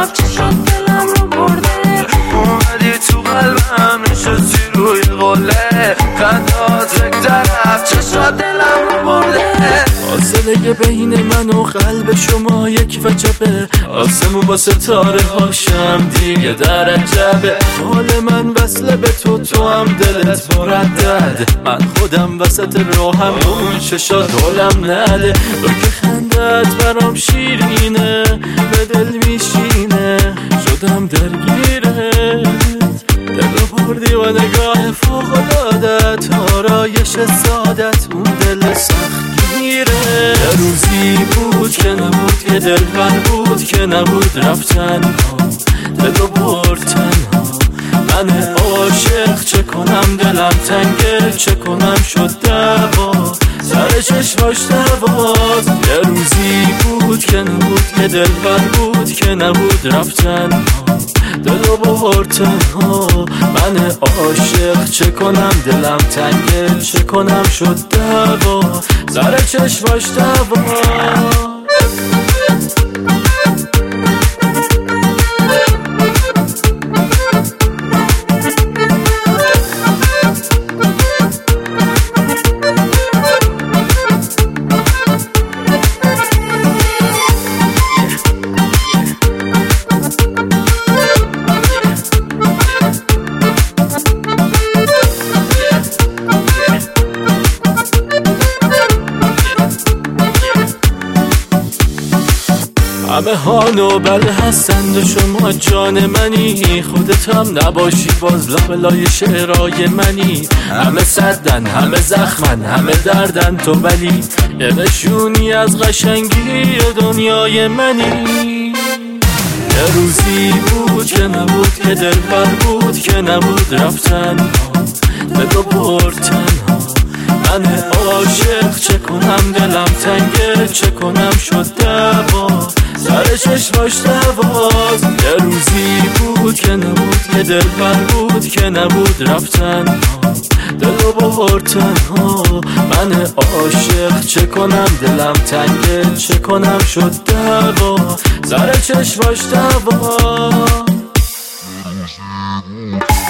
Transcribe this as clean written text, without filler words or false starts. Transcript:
رفت چشات دلم رو برده اومدی تو قلبم نشستی روی قله خندات یک طرف چشات دلم رو برده فاصله بین من و قلب شما یک وجبه آسمون با ستاره هاشم دیگه در عجبه حال من وصله به تو تو هم دلت مردد من خودم وسط راهم اون چشات حالم نده تو که خندت برام شیرینه به دل میشینه شدم درگیرت دل بردی و نگاه فوق‌العادت آرایش سادت اون دل سختگیره یه روزی بود که نبود یه دلبر بود که نبود رفتن دلو برد تنها من عاشق چه کنم دلم تنگه چه کنم شد دوا سر چشماش دواز یه روزی بود که نبود یه دلبر بود که نبود رفتن دلو برد تنها من عاشق چه کنم دلم تنگه چه کنم شد دوا سر چشماش دوا همه ها نوبل هستند و شما جان منی خودت هم نباشی باز لابلای شعرهای منی همه صدن همه زخمن همه دردن تو ولی یه نشونی از قشنگی دنیای منی یه روزی بود که نبود یه دلبر بود که نبود رفتن دلو برد تنها من عاشق چه کنم دلم تنگه چه کنم شد دوا سر چشماش دواز یه روزی بود که نبود یه دلبر بود که نبود رفتن دلو برد تنها من عاشق چه کنم دلم تنگه چه کنم شد دوا سر چشماش دوا